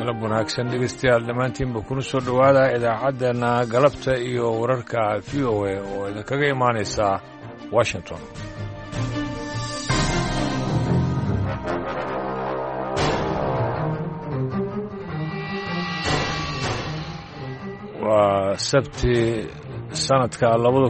galab wanaagsan dhegeystayaal dhammaantiinba kuna soo dhowaada idaacaddeenna galabta iyo wararka v o a oo idinkaga imaanaysa washington. waa sabti sanadka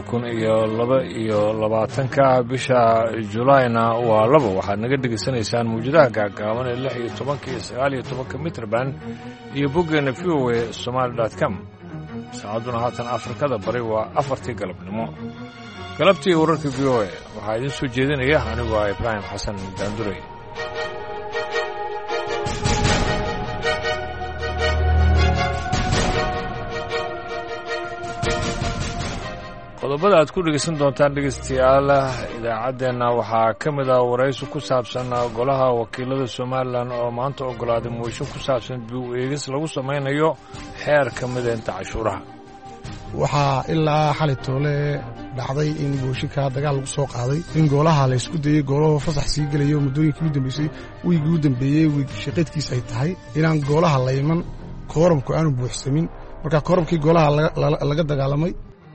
2022 bisha julaayna waa 2. waxaad naga dhegaysanaysaan mawjadaha gaagaaban ee 16 iyo 19 mitrban iyo boggeena v o a somali.com. saacaduna haatan afrikada bari waa 4 galabnimo. galabtii wararka v o a waxaa idiin soo jeedinaya anigoo ah ibraahim xasan daanduray. qodobada aad ku dhegaysan doontaan dhegaystayaal idaacaddeenna waxaa ka mid ah waraysi ku saabsan golaha wakiilada somalilan oo maanta oggolaaday mooshin ku saabsan dib u eegis lagu samaynayo xeer ka mideynta cashuuraha. waxaa ilaa xali toole dhacday in booshinka dagaal lagu soo qaaday in golaha la isku dayey goolaho fasax sii gelayo muddooyinkii u dambeysay wiigii u dambeeyey wiig shaqaydkiisa ay tahay inaan goolaha la iman kooramku aanu buuxsamin marka kooramkii golaha laga dagaalamay.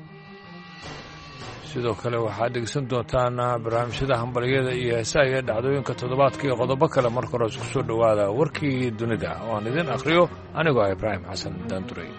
sidoo kale waxaad dhegeysan doontaan barnaamijyada hambalyada iyo heesaha iyo dhacdooyinka toddobaadka iyo qodobo kale. marka hore isku soo dhowaada warkii dunida oo aan idin akhriyo anigoo ah ibraahim xasan daanduray.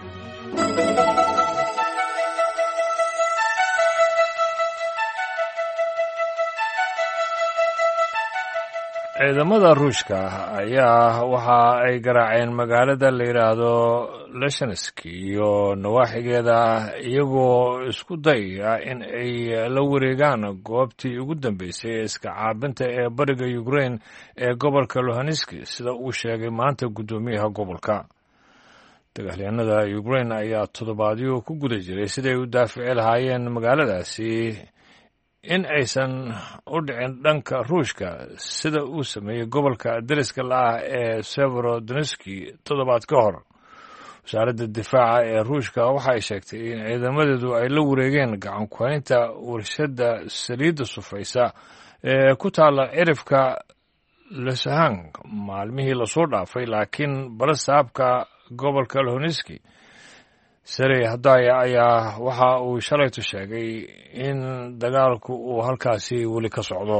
ciidamada ruushka ayaa waxa ay garaaceen magaalada la yidhaahdo leshansk iyo nawaaxigeeda iyagoo isku dayaya in ay la wareegaan goobtii ugu dambeysay ee iska caabinta ee bariga ukrain ee gobolka luhansk sida uu sheegay maanta guddoomiyaha gobolka. dagaalyahanada ukrain ayaa toddobaadyo ku guda jiray siday u daafici lahaayeen magaaladaasi in aysan u dhicin dhanka ruushka sida uu sameeyey gobolka dariska la'ah ee severodonetski toddobaad ka hor. wasaaradda difaaca ee ruushka waxay sheegtay in ciidamadeedu ay la wareegeen gacan ku-haynta warshadda saliidda sufaysa ee ku taalla cirifka lesahang maalmihii lasoo dhaafay, laakiin balasaabka gobolka luhanski sarey hadaya ayaa waxa uu shalaytu sheegay in dagaalku uu halkaasi weli ka socdo.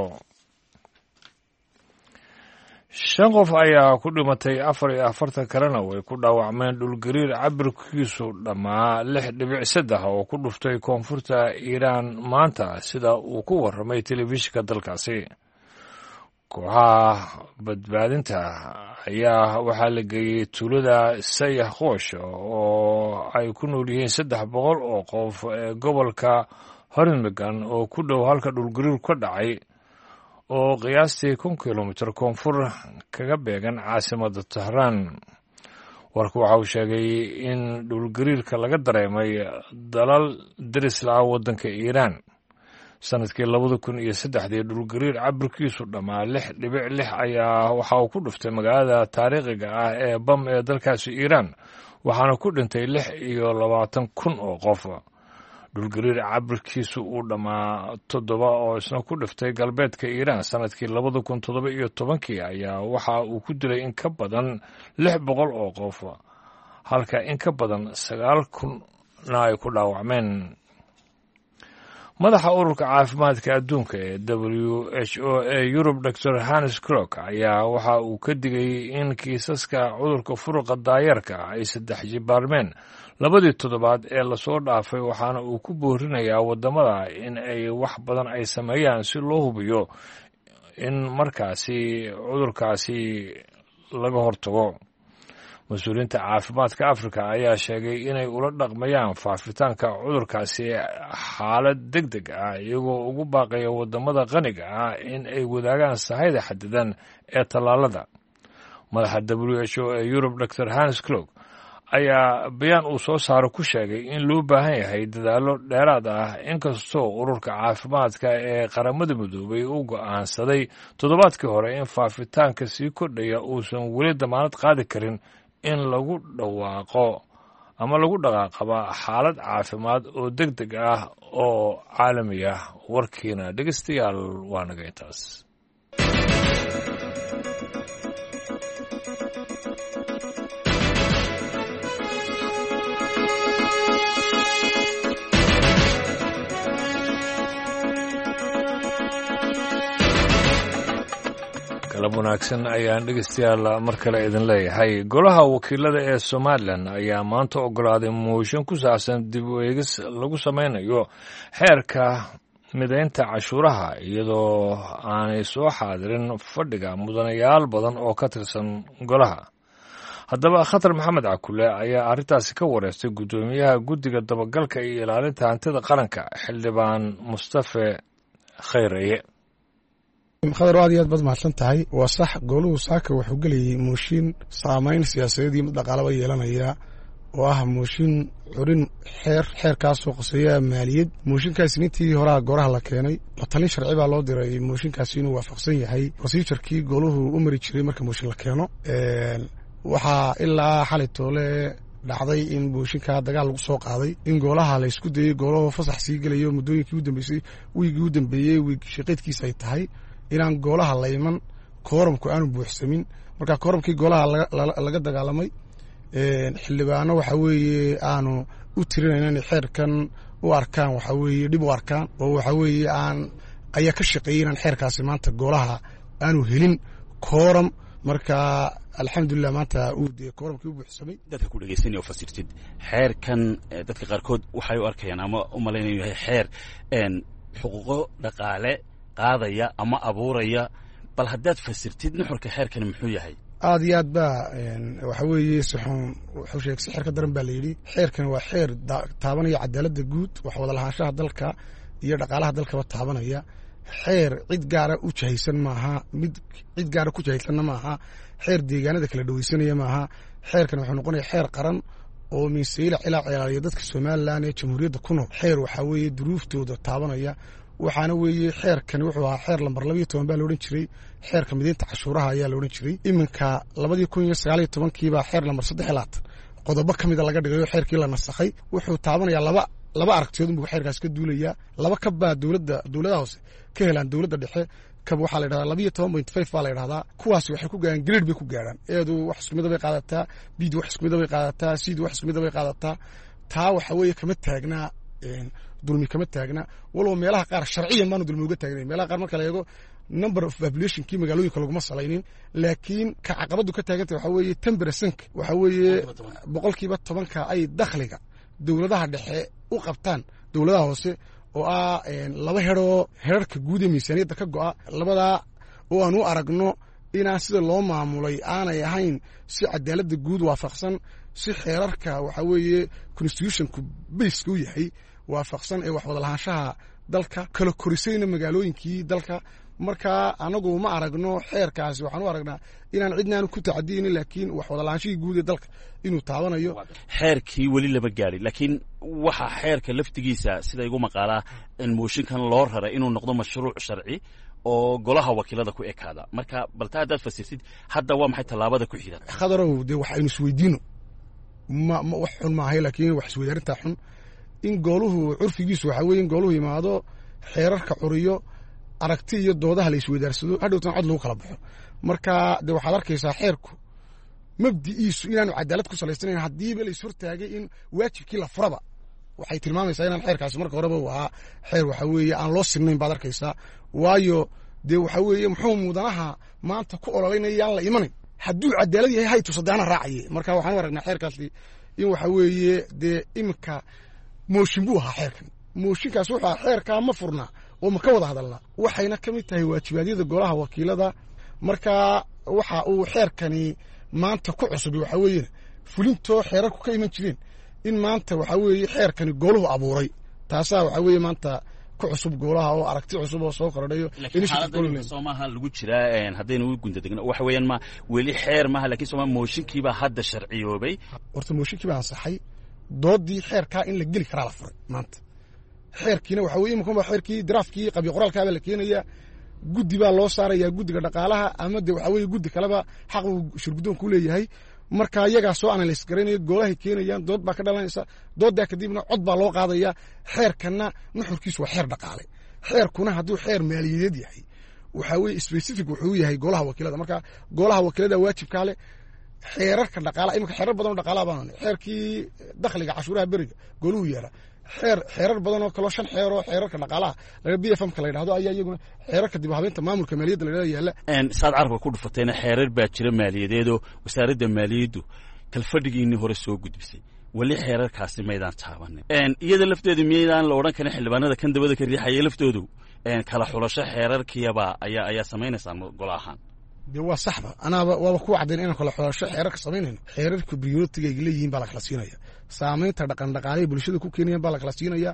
5 qof ayaa ku dhimatay 44 kalena way ku dhaawacmeen dhulgariir cabirkiisu dhammaa 6.3 oo ku dhuftay koonfurta iiraan maanta sida uu ku warramay telefishinka dalkaasi. kooxaha badbaadinta ayaa waxaa la geeyey tuulada sayah qoosh oo ay ku nool yihiin 300 oo qof ee gobolka hornmegan oo ku dhow halka dhulgariir ka dhacay oo qiyaastii 1 kilomitir koonfur kaga beegan caasimadda Tehran. warku waxa uu sheegay in dhulgariirka laga dareemay dalal daris la ah waddanka Iiraan. sanadkii 2003 dhulgariir cabirkiisu dhammaa 6.6 ayaa waxa uu ku dhuftay magaalada taariikhiga ah ee bam ee dalkaasi Iiraan, waxaana ku dhintay 26,000 oo qof. dhulgariir cabirkiisu uu dhammaa 7 oo isna ku dhuftay galbeedka Iiraan sanadkii 2017 ayaa waxa uu ku dilay in ka badan 600 oo qof, halka in ka badan 9,000 ay ku dhaawacmeen. madaxa ururka caafimaadka adduunka ee WHO ee Yurub Dr. Hannes Krook ayaa waxa uu ka digay in kiisaska cudurka furuqa daayarka ay 3 jibaarmeen 2 toddobaad ee lasoo dhaafay, waxaana uu ku boorinayaa waddamada in ay wax badan ay sameeyaan si loo hubiyo in markaasi cudurkaasi laga hortago. mas-uuliyiinta caafimaadka afrika ayaa sheegay inay ula dhaqmayaan faafitaanka cudurkaasi xaalad degdeg ah, iyagoo ugu baaqaya waddamada qaniga ah in ay wadaagaan sahayda xadidan ee tallaalada. madaxa WHO ee Yurub Dr. Hannes Krook ayaa bayaan uu soo saaro ku sheegay in loo baahan yahay dadaallo dheeraad ah, inkastoo ururka caafimaadka ee qaramada midoobay uu go'aansaday toddobaadkii hore in faafitaanka sii kordhaya uusan weli damaanad qaadi karin in lagu dhawaaqo ama lagu dhaqaaqaba xaalad caafimaad oo degdeg ah oo caalami ah. warkiina dhegeystayaal waa naga intaas. galab wanaagsan ayaan dhegeystayaal mar kale idin leeyahay. golaha wakiilada ee Somaliland ayaa maanta ogolaaday mooshin ku saabsan dib u eegis lagu sameynayo xeerka mideynta cashuuraha iyadoo aanay soo xaadirin fadhiga mudanayaal badan oo ka tirsan golaha. haddaba Khatar Maxamed Cakule ayaa arrintaasi ka wareystay gudoomiyaha guddiga dabagalka iyo ilaalinta hantida qaranka xildhibaan Mustafa Khayraye. khadar aad iyo aad baad mahadsan tahay. waa sax goluhu saaka wuxuu gelayay mooshin saamayn siyaasadeed iyo mid dhaqaalaba yeelanaya oo ah mooshin curin xeerkaasoo qoseeya maaliyad. mooshinkaasi intii horaa gooraha la keenay la talin sharci baa loo diray mooshinkaasi inuu waafaqsan yahay procedurkii goluhu u mari jiray marka mooshin la keeno. waxaa ilaa xalay toole dhacday in mooshinkaa dagaal lagu soo qaaday in goolaha la isku dayey goolaho fasax sii gelayo muddooyinkii u dambeysay wiigii u dambeeyey wiig shaqeedkiisa ay tahay inaan goolaha la iman kooramku aanu buuxsamin. marka kooramkii goolaha laga dagaalamay xildhibaano waxa weeye aanu u tirinayna inay xeerkan u arkaan waxa weeye dhib u arkaan oo waxa weeye ayaa ka shaqeeyey inaan xeerkaasi maanta goolaha aanu helin kooram. marka alxamdulilah maanta uu dee kooramkii u buuxsamay. dadka ku dhegeysanaya oo fasirtid xeerkan dadka qaarkood waxay u arkayaan ama u malaynayo yahay xeer xuquuqo dhaqaale qaadaya ama abuuraya, bal haddaad fasirtid nuxurka xeerkani muxuu yahay? aad iyo aad baa waxa weeye wuxuu sheegay xeer ka daran baa la yidhi. xeerkan waa xeer taabanaya cadaaladda guud, wax wada lahaanshaha dalka iyo dhaqaalaha dalkaba taabanaya. xeer cid gaara u jahaysan maaha, mid cid gaara ku jahaysanna maaha, xeer deegaanada kala dhaweysanaya maaha. xeerkan wuxuu noqonaya xeer qaran oo miisayla cilaa cilaaliya dadka Somaliland ee jamhuuriyadda ku nool. xeer waxaa weeye duruuftooda taabanaya. waxaana weeye xeerkani wuxuu ahaa xeer lambar 12 baa la odhan jiray, xeerka mideynta cashuuraha ayaa la odhan jiray. iminka 2019 baa xeer lambar 3 qodobo ka mida laga dhigayo xeerkii la nasakhay. wuxuu taabanayaa laba aragtiyood inbuu xeerkaas ka duulayaa. laba kab baa dowladaha hoose ka helaan dowladda dhexe. kab waxaa la yidhahdaa 12.5 baa la yidhahdaa. kuwaasi waxay ku gaaraan grade bay ku gaaraan. eedu wax isku mid bay qaadataa, bid wax isku mid bay qaadataa, sid wax isku mid bay qaadataa. taa waxa weeye kama taagnaa dulmi kama taagna, walow meelaha qaar sharciyan baanu dulmi uga taagnayn. meelaha qaar marka la eego number of populationkii magaalooyinka laguma salaynin, laakiin ka caqabadu ka taagantay waxa weeye 10% waxa weeye 10% ay dakhliga dowladaha dhexe u qabtaan dowladaha hoose oo ah laba heerarka guud ee miisaaniyadda ka go'a. labadaa oo aan u aragno inaan sida loo maamulay aanay ahayn si cadaaladda guud waafaqsan, si xeerarka waxa weeye constitutionku baseka u yahay waafaqsan ee wax wada lahaanshaha dalka kala korisayna magaalooyinkii dalka. marka anagu ma aragno xeerkaasi, waxaan u aragnaa inaan cidnaanu ku tacadiyeynin, laakiin wax wada lahaanshihii guud ee dalka inuu taabanayo. xeerkii weli lama gaadhin, laakiin waxa xeerka laftigiisa sida igu maqaalaa in mooshinkan loo raray inuu noqdo mashruuc sharci oo golaha wakiilada ku ekaada. marka balta haddaad fasirtid hadda waa maxay tallaabada ku xigta? khadarow dee waxaynu isweydiino wax xun maahay, laakiin wax isweydaarintaa xun. in gooluhu curfigiisu waxa weeye in gooluhu yimaado xeerarka curiyo aragti iyo doodaha la isweydaarsado hadhowtan cod lagu kala baxo. marka dee waxaad arkaysaa xeerku mabdi'iisu inaanu cadaalad ku salaysanayn. haddiiba la is hortaagay in waajibkii la furaba waxay tilmaamaysaa inaan xeerkaasi marka horeba u ahaa xeer waxa weeye aan loo sinnayn baad arkaysaa. waayo dee waxa weeye muxuu mudanaha maanta ku ololaynaya yaan la imanayn hadduu cadaalad yahay haytu saddeana raacaye. marka waxaan u aragnaa xeerkaasi in waxa weeye dee iminka mooshin buu ahaa xeerkan. mooshinkaas wuxuu ahaa xeerkaa ma furnaa oo ma ka wada hadalnaa, waxayna ka mid tahay waajibaadyada golaha wakiilada. marka waxa uu xeerkani maanta ku cusub waxa weeye fulintoo xeerarku ka iman jireen in maanta waxa weeye xeerkani goluhu abuuray. taasaa waxa weeye maanta ku cusub golaha oo aragti cusub oo soo kordhayo. Soomaha lagu jiraa haddaynu u gundadegno waxa weeyaan ma weli xeer maaha, laakiin Soomaha mooshinkiiba hadda sharciyoobay. horta mooshinkiiba ansaxay, doodii xeerkaa in la geli karaa la furay maanta. xeerkiina waxa weeye imika xeerkii draafkii qabi qoraalkaaba la keenaya, guddi baa loo saaraya, guddiga dhaqaalaha ama de waxa weeye guddi kaleba xaq uu shirguddoonku leeyahay. marka iyagaa soo analyse garaynaya, goolahay keenayaan, dood baa ka dhalanaysa, dooddaa kadibna cod baa loo qaadaya. xeerkanna nuxurkiisu waa xeer dhaqaale. xeerkuna hadduu xeer maaliyadeed yahay waxa weeye specific wuxuu yahay golaha wakiilada. marka golaha wakiilada waajibkaa leh. xeerarka dhaqaalaha imika xeerar badan oo dhaqaalaha baan xeerkii dakhliga cashuuraha beriga goluhu yeela xeerar badan oo kaloo 5 xeer oo xeerarka dhaqaalaha laga BFM-ka la yiraahdo ayaa iyaguna xeerarka dib u habeynta maamulka maaliyadda la yiraahdo yaala saad carabka ku dhufatayna xeerar baa jira maaliyadeed oo wasaaradda maaliyaddu kalfadhigiinii hore soo gudbisay wali xeerarkaasi maydaan taabanin iyada lafteedu miyaydaan la odhan karin xildhibaanada kan dabada ka riixaya laftoodu kala xulasho xeerarkiyaba ayaa samaynaysaa golo ahaan de waa saxba anaaba waaba ku wacdeen inaan kala xulasho xeerarka samaynayno xeerarka priority-ga ay leeyihiin baa la kala siinaya saamaynta dhaqan dhaqaale bulshada ku keenayaan baa la kala siinaya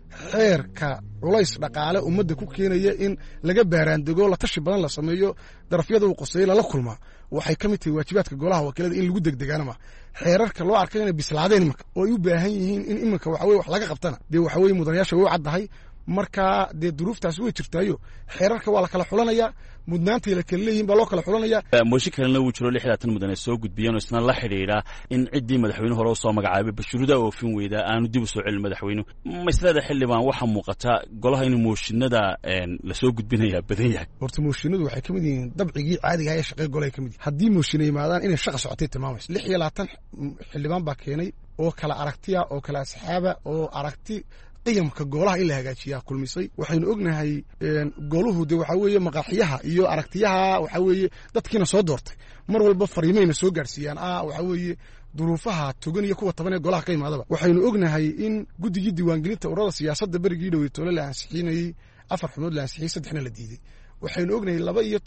xeerka culays dhaqaale ummadda ku keenaya in laga baaraandego la tashi badan la sameeyo darafyada uu qoseeyo lala kulmaa waxay ka mid tahay waajibaadka golaha wakiilada in lagu degdegaana ma xeerarka loo arkay inay bislaadeen imanka oo ay u baahan yihiin in imanka waxa weye wax laga qabtana dee waxa weye mudanayaasha way u caddahay markaa dee duruuftaasi way jirtaayo xeerarka waa la kala xulanayaa mudnaantay la kala leeyihin baa loo kala xulanaya mooshin kalena wuu jiro 60 mudane soo gudbiyeen oo isna la xidhiidha in ciddii madaxweyne hore u soo magacaabay bashuruda oofin weydaa aanu dib u soo celin madaxweynuhu maslada xildhibaan waxaa muuqata golaha inuu mooshinada la soo gudbinayaa badan yahay horta mooshinadu waxay ka mid yihiin dabcigii caadiga ah ee shaqee golaha ka mid yihiin haddii mooshinay yimaadaan inay shaqa socotay tilmaamayso 26 xildhibaan baa keenay oo kala aragtiya oo kala asxaaba oo aragti qiyamka golaha in la hagaajiyaa kulmisay waxaynu ognahay goluhu de waxa weeye maqaaxiyaha iyo aragtiyaha waxa weeye dadkiina soo doortay mar walba fariimayna soo gaarsiiyaan waxa weeye duruufaha togan iyo kuwa taban ee golaha ka yimaadaba waxaynu ognahay in guddigii diiwaangelinta ururada siyaasadda berigii dhoweytoole la ansixinayey 4 xubnood la ansixiyey 3na la diiday waxaynu ognahay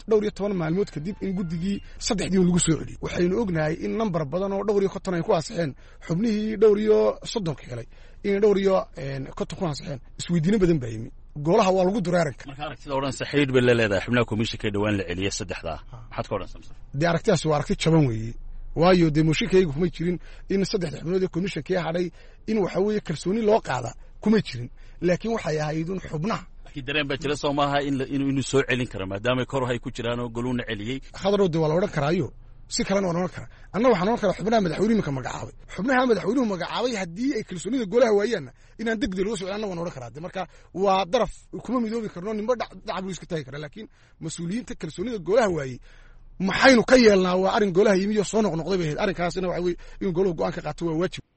12 maalmood kadib in guddigii 3dii lagu soo celiyey waxaynu ognahay in nambar badan oo 50 ay ku ansixeen xubnihii 30 helay in 50 ku ansixeen isweydiino badan baa yimi golaha waa lagu duraaranka marka aragtida oran saxiid bay leedahay xubnaha komishanka dhawaan la celiyay 3da maxaad ka oran samsan de aragtidaas waa aragti jaban weeye waayo de mooshinkaygu kuma jirin in 3 xubnood ee komishanka hadhay in waxa weeye kalsooni loo qaada kuma jirin laakiin waxay ahayd in xubnaha dareen baa jira Soomaaliya inuu soo celin karo maadaama kor ay ku jiraan oo goluuna celiyay khadrood waa la oran karaayo si kale oo oran kara anna waxaan oran karaa xubnaha madaxweynuhu ka magacaabay xubnaha madaxweynuhu magacaabay hadii ay kalsoonida golaha waayaan inaan degdeg loo soo celin oran karaa marka waa daraf kuma midoobi karno nimba dacbu iska taagi kara laakiin mas'uuliyiinta kalsoonida golaha waayay maxaynu ka yeelnaa waa arin golaha yimiyo soo noqnoqday bay arrinkaasina waxa weeye in goluhu go'aan ka qaato waa waajib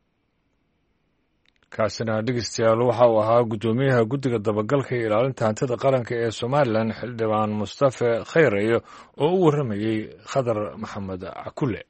kaasina dhegeystayaal waxa uu ahaa guddoomiyaha guddiga dabagalka iyo ilaalinta hantida qaranka ee Somaliland xildhibaan Mustafa Khayrayo oo u waramayay Khadar Maxamed Akule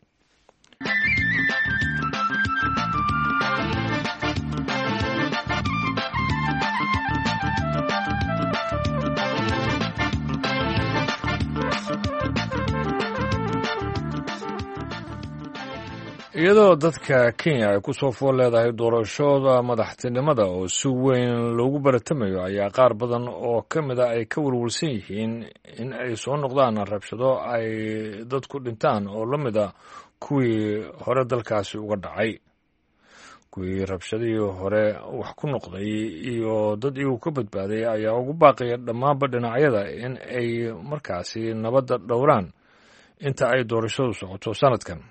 iyadoo dadka Kenya ay ku soo fool leedahay doorashada madaxtinimada oo si weyn loogu baratamayo ayaa qaar badan oo ka mid ah ay ka walwalsan yihiin in ay soo noqdaan rabshado ay dadku dhintaan oo la mid ah kuwii hore dalkaasi uga dhacay kuwii rabshadihii hore wax ku noqday iyo dad iyagu ka badbaaday ayaa ugu baaqaya dhammaanba dhinacyada in ay markaasi nabadda dhowraan inta ay doorashadu socoto sanadkan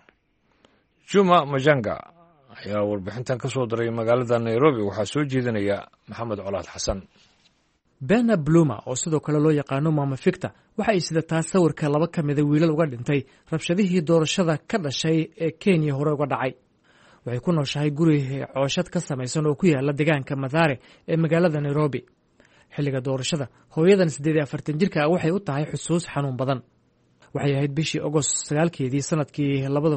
Juma Majanga ayaa warbixintan ka soo diray magaalada Nairobi waxaa soo jeedinaya Maxamed Colaad Xasan Bena Bluma oo sidoo kale loo yaqaano Mama Victor waxa ay sidataa sawirka laba ka mid ah wiilal uga dhintay rabshadihii doorashada ka dhashay ee Kenya hore uga dhacay waxay ku nooshahay guri cooshad ka samaysan oo ku yaala deegaanka Mathare ee magaalada Nairobi xilliga doorashada hooyadan 48 jirka ah waxay u tahay xusuus xanuun badan waxay ahayd bishii August 9keedii sanadkii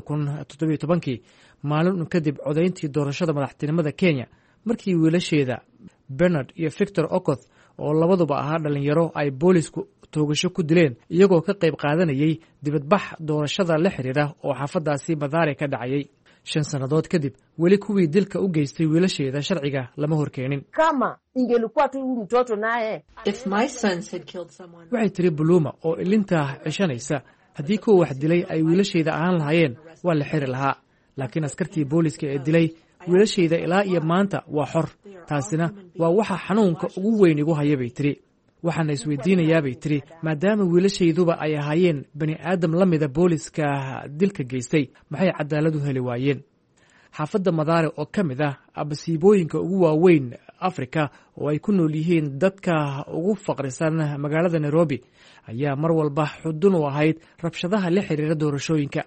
2017 maalin kadib codayntii doorashada madaxtinimada Kenya markii wiilasheeda Bernard iyo Victor Okoth oo labaduba ahaa dhalinyaro ay boolisku toogasho ku dileen iyagoo ka qayb qaadanayay dibadbax doorashada la xiriira oo xaafadaasi Mathare ka dhacayay 5 sanadood kadib weli kuwii dilka u geystay wiilasheeda sharciga lama horkeenin kama ingelikuwa tu mtoto naye if my sons had killed someone waxay tiri Bluma oo ilinta cishanaysa haddii kuwa wax dilay ay wiilasheeda ahaan lahaayeen waa la xiri lahaa laakiin askartii booliska ee dilay wiilasheeda ilaa iyo maanta waa xor taasina waa waxa xanuunka ugu weyn igu haya bay tiri waxaana isweydiinayaa bay tiri maadaama wiilashayduba ay ahaayeen bani aadam la mida booliska dilka geystay maxay cadaalad u heli waayeen xaafadda Mathare oo ka mid ah abasiibooyinka ugu waaweyn Afrika oo ay ku nool yihiin dadka ugu faqrisan magaalada Nairobi ayaa mar walba xudun u ahayd rabshadaha la xiriira doorashooyinka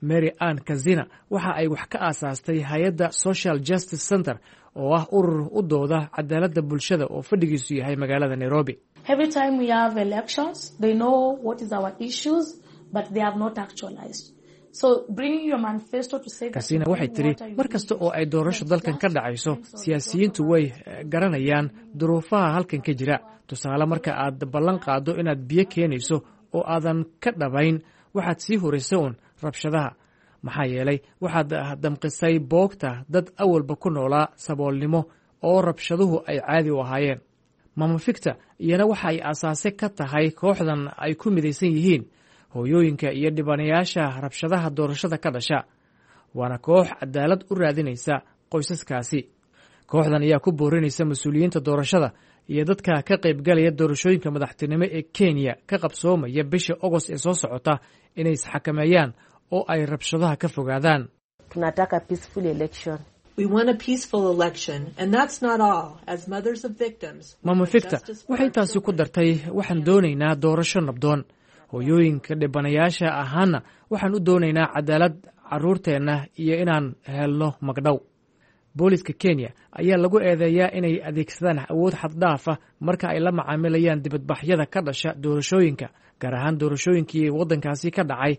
mary ann kazina waxa ay wax ka aasaastay hay-adda social justice center oo ah urur u dooda cadaaladda bulshada oo fadhigiisu yahay magaalada nairobi. Every time we have elections, they know what is our issues, but they have not actualized. So bringing your manifesto to say Kasina waxay tiri mar kasta oo ay doorasho dalkan ka dhacayso siyaasiyiintu way garanayaan duruufaha halkan ka jira. Tusaale marka aad ballan qaado inaad biyo keenayso oo aadan ka dhabayn waxaad sii horaysa uun rabshadaha maxaa yeelay waxaad damqisay boogta dad awalba ku noolaa saboolnimo oo rabshaduhu ay caadi u ahaayeen. Mama Victor iyana waxa ay aasaase ka tahay kooxdan ay ku midaysan yihiin hooyooyinka iyo dhibanayaasha rabshadaha doorashada ka dhasha waana koox cadaalad u raadinaysa qoysaskaasi. Kooxdan ayaa ku boorinaysa mas-uuliyiinta doorashada iyo dadka ka qaybgalaya doorashooyinka madaxtinimo ee Kenya ka qabsoomaya bisha August ee soo socota inay isxakameeyaan oo ay rabshadaha ka fogaadaan. Tunataka peaceful election. We want a peaceful election, and that's not all. As mothers of victims, Mama Victor waxay taasi ku dartay waxaan doonaynaa doorasho nabdoon. Hooyooyinka dhibanayaasha ahaana waxaan u doonaynaa cadaalad carruurteenna iyo inaan helno magdhow. Booliska Kenya ayaa lagu eedeeyaa inay adeegsadaan awood xad dhaaf ah marka ay la macaamilayaan dibadbaxyada ka dhasha doorashooyinka, gaar ahaan doorashooyinkii waddankaasi ka dhacay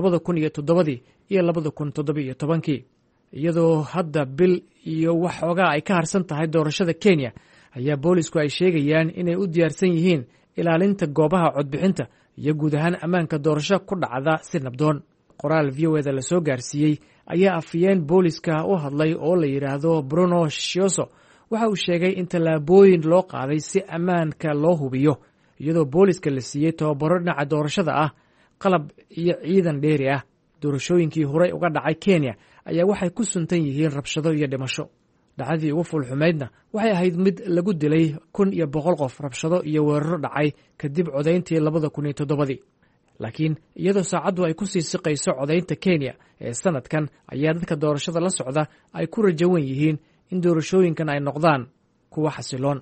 2007 iyo 2017. Iyadoo hadda bil iyo waxoogaa ay ka harsan tahay doorashada Kenya ayaa boolisku ay sheegayaan inay u diyaarsan yihiin ilaalinta goobaha codbixinta iyo guud ahaan ammaanka doorasho ku dhacda si nabdoon. Qoraal VOA la soo gaarsiiyey ayaa afiyeen booliska u hadlay oo la yidhaahdo Bruno Shioso waxa uu sheegay in tallaabooyin loo qaaday si ammaanka loo hubiyo iyadoo booliska la siiyey tababaro dhinaca doorashada ah qalab iyo ciidan dheeri ah. Doorashooyinkii horey uga dhacay Kenya ayaa waxay ku suntan yihiin rabshado iyo dhimasho. Dhacdadii ugu fulxumeydna waxay ahayd mid lagu dilay 1,100 qof rabshado iyo weeraro dhacay kadib codayntii 2007. Laakiin iyadoo saacaddu ay ku sii siqayso codaynta Kenya ee sanadkan ayaa dadka doorashada la socda ay ku rajawan yihiin in doorashooyinkan ay noqdaan kuwa xasiloon.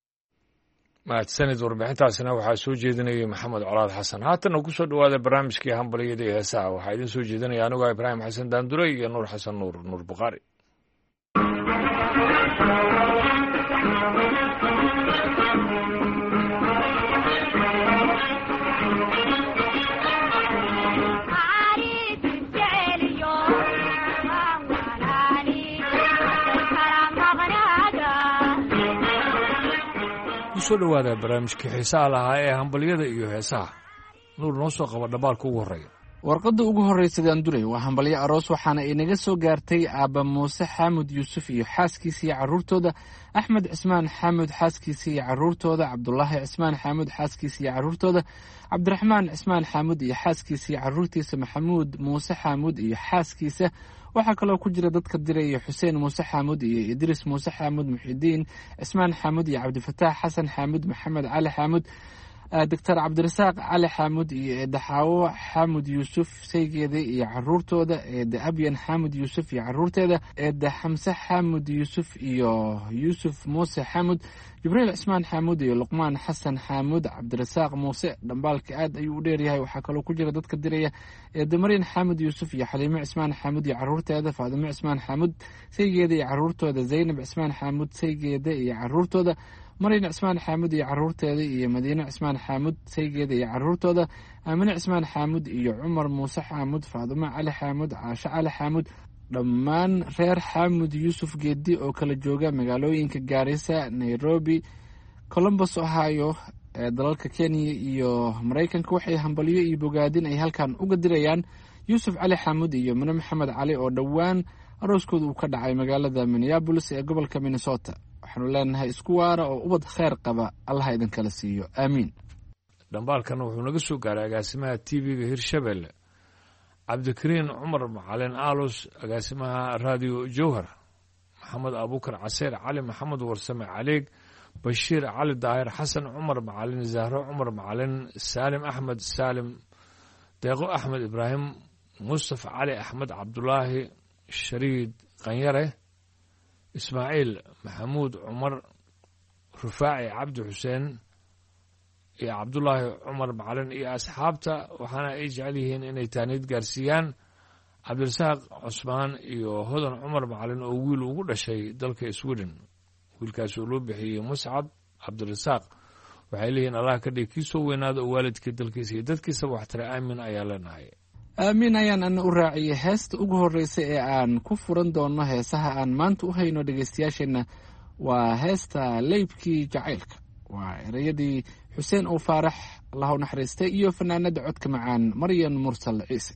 mahadsanid warbixintaasina waxaa soo jeedinayay maxamed colaad xasan. haatan ku soo dhawaada barnaamijkii hambaliyada ee heesaha waxaa idin soo jeedinaya anigoo ibraahim xasan daandure iyo nuur xasan nuur buqaari. kusoo dhawaada barnaamijkii xiisaha lahaa ee hambaliyada iyo heesaha. nuur noo soo qaba dhabaalka ugu horreeya. warqadda ugu horraysa daandurey waa hambalyo aroos waxaana inaga soo gaartay aabba muuse xaamud yuusuf iyo xaaskiisa iyo carruurtooda, axmed cismaan xaamud xaaskiisa iyo carruurtooda, cabdulaahi cismaan xaamud xaaskiisa iyo carruurtooda, cabdiraxmaan cismaan xaamud iyo xaaskiisa iyo carruurtiisa, maxamuud muuse xaamud iyo xaaskiisa. waxaa kaloo ku jira dadka diraya xuseen muuse xaamud iyo idriis muuse xaamud, muxidiin cismaan xaamud iyo cabdifataax xasan xaamud, maxamed cali xaamud, doctor cabdirasaaq cali xaamud iyo eedda xaawo xaamud yuusuf saygeeda iyo carruurtooda, eedda abyan xaamud yuusuf iyo carruurteeda, eedda xamse xaamud yuusuf iyo yuusuf muuse xaamud, jibriil cismaan xaamud iyo luqmaan xasan xaamud, cabdirasaaq muuse. dhambaalka aad ayuu u dheeryahay. waxaa kaloo ku jira dadka diraya eedda maryan xaamud yuusuf iyo xaliimo cismaan xaamud iyo carruurteeda, faadimo cismaan xaamud saygeeda iyo carruurtooda, zaynab cismaan xaamud saygeeda iyo carruurtooda, maryan cismaan xaamud iyo carruurteeda iyo madiine cismaan xaamud saygeeda iyo carruurtooda, aamine cismaan xaamud iyo cumar muuse xaamud, faadimo cali xaamud, caasho cali xaamud. dhammaan reer xaamud yuusuf geedi oo kala jooga magaalooyinka gaarisa, nairobi, colombos ohio ee dalalka kenya iyo maraykanka waxay hambalyo iyo bogaadin ay halkan uga dirayaan yuusuf cali xaamud iyo mine maxamed cali oo dhowaan arooskooda uu ka dhacay magaalada minneabolis ee gobolka minnesota. waxaanu leenahay isku waara oo ubad kheyr qaba allaha idinkala siiyo, aamiin. dhambaalkan wuxuu naga soo gaaray agaasimaha tv-ga hirshabelle cabdikariin cumar macalin aalus, agaasimaha raadiyo jowhar maxamed abuukar caseer, cali maxamed warsame caleeg, bashiir cali daahir, xasan cumar macalin, zahro cumar macalin, saalim axmed saalim, deeqo axmed ibraahim, mustafa cali axmed, cabdulaahi shariid qanyare, ismaaciil maxamuud cumar, rufaaci cabdi xuseen iyo cabdulaahi cumar macalin iyo asxaabta. waxaana ay jecel yihiin inay taaniid gaarsiiyaan cabdirasaaq cusmaan iyo hodan cumar macalin oo wiil ugu dhashay dalka sweden wiilkaas oo loo bixiyey muscab cabdirasaaq waxay leeyihiin allah ka dhig kii soo weynaada oo waalidkii dalkiisa iyo dadkiisaba waxtira aamin ayaa leenahay aamin ayaan ana u raaciyey heesta ugu horreysa ee aan ku furan doono heesaha aan maanta u hayno dhegaystayaasheenna waa heesta leybkii jacaylka waa ereyadii xuseen oo faarax allah u naxariistay iyo fanaanada codka macaan maryan mursal ciise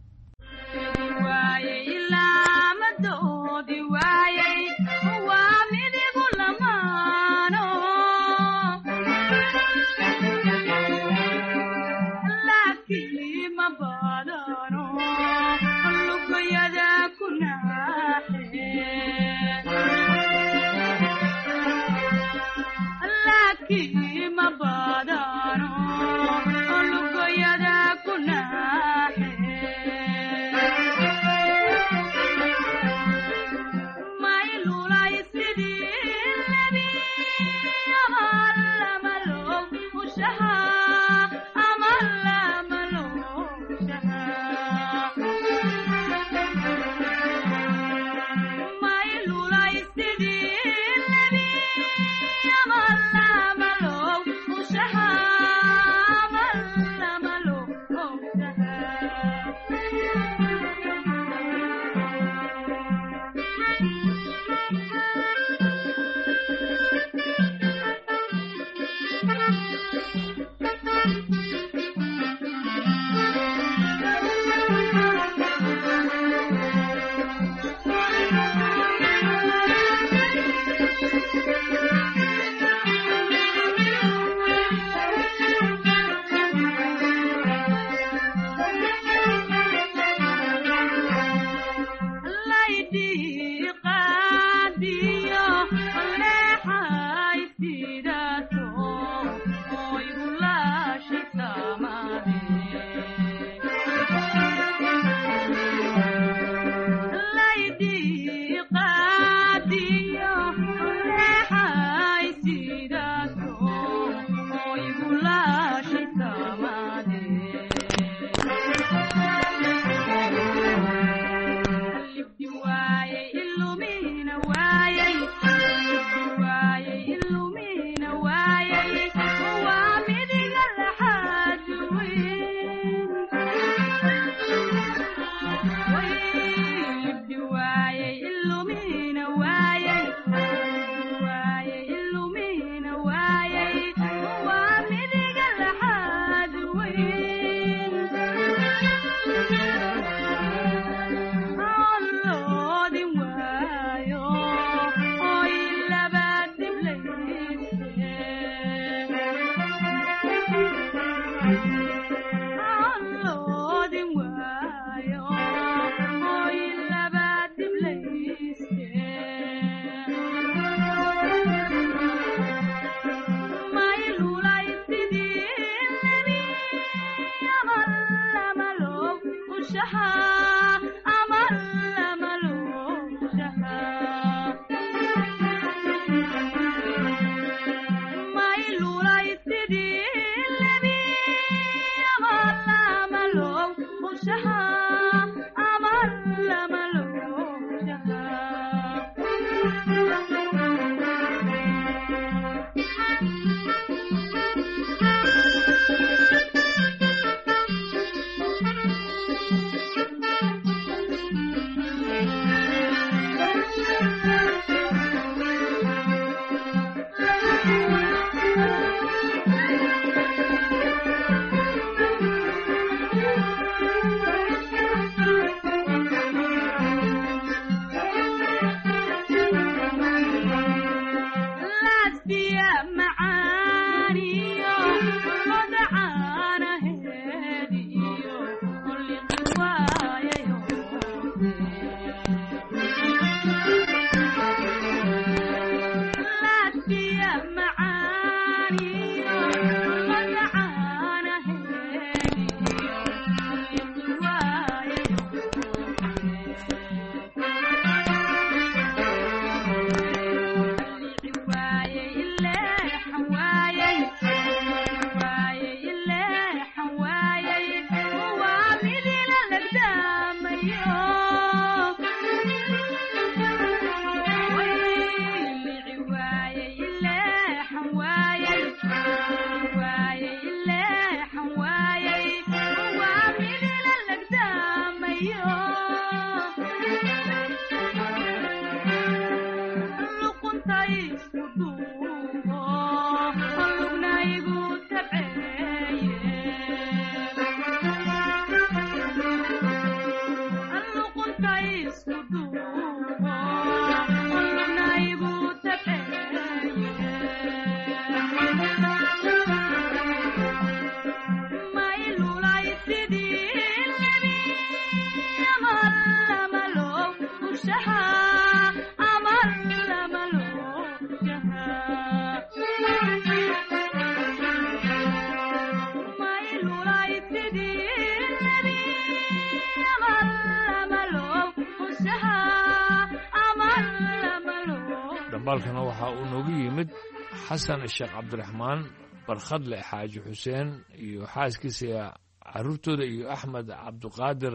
dhambaalkana waxaa uu noogu yimid xasan sheekh cabdiraxmaan barkhadle xaaji xuseen iyo xaaskiisa caruurtooda iyo axmed cabdiqaadir